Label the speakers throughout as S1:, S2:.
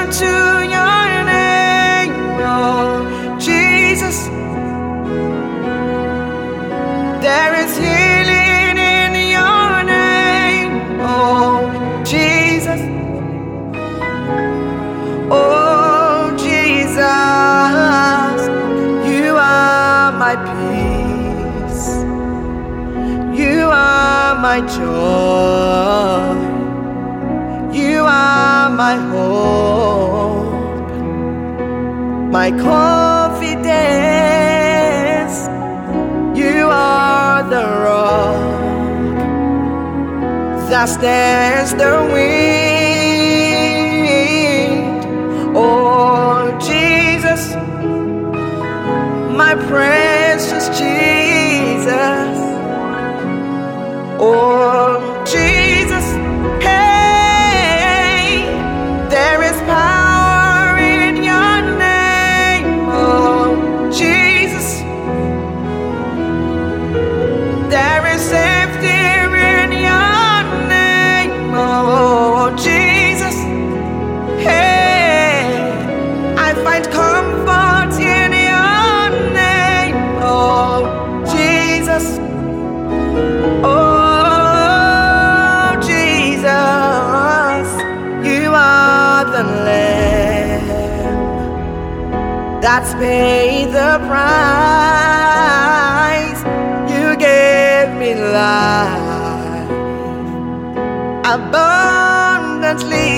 S1: to your name, oh Jesus. There is healing in your name, oh Jesus. Oh Jesus, you are my peace, you are my joy, you are my hope, my confidence. You are the rock that stands the wind. Oh Jesus, my precious Jesus. Oh Jesus, hey, there is power in your name. Oh Jesus, there is safety in your name. Oh Jesus, hey, I find comfort in your name. Oh Jesus, oh Jesus, you are the Lamb that's paid the price. You gave me life abundantly.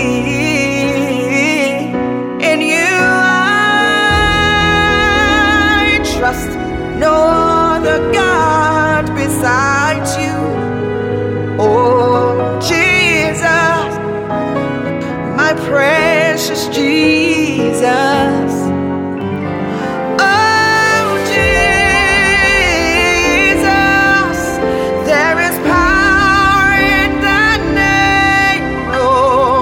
S1: In you I trust, no other God besides you. Oh Jesus, my precious Jesus. Oh Jesus, there is power in that name. Oh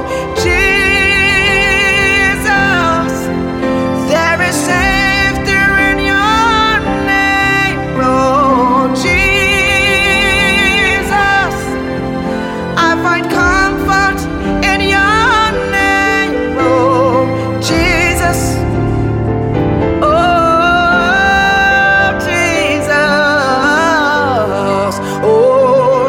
S1: Jesus, there is safety in your name. Oh Jesus, I find comfort in your name. Oh Jesus, oh Jesus, oh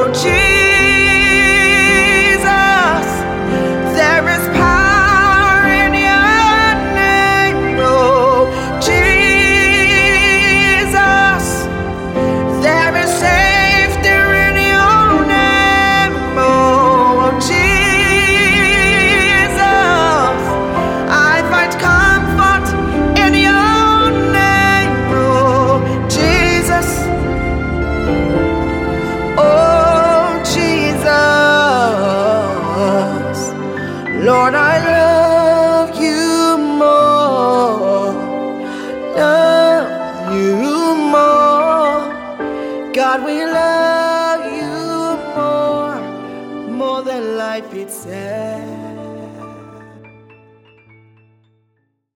S1: Jesus, there is power in your name. Oh Jesus, there is safety in your name. Oh Jesus, I find comfort in your name. Oh Jesus, oh Jesus, Lord, I love you more, love you more. God, we love you more than life itself.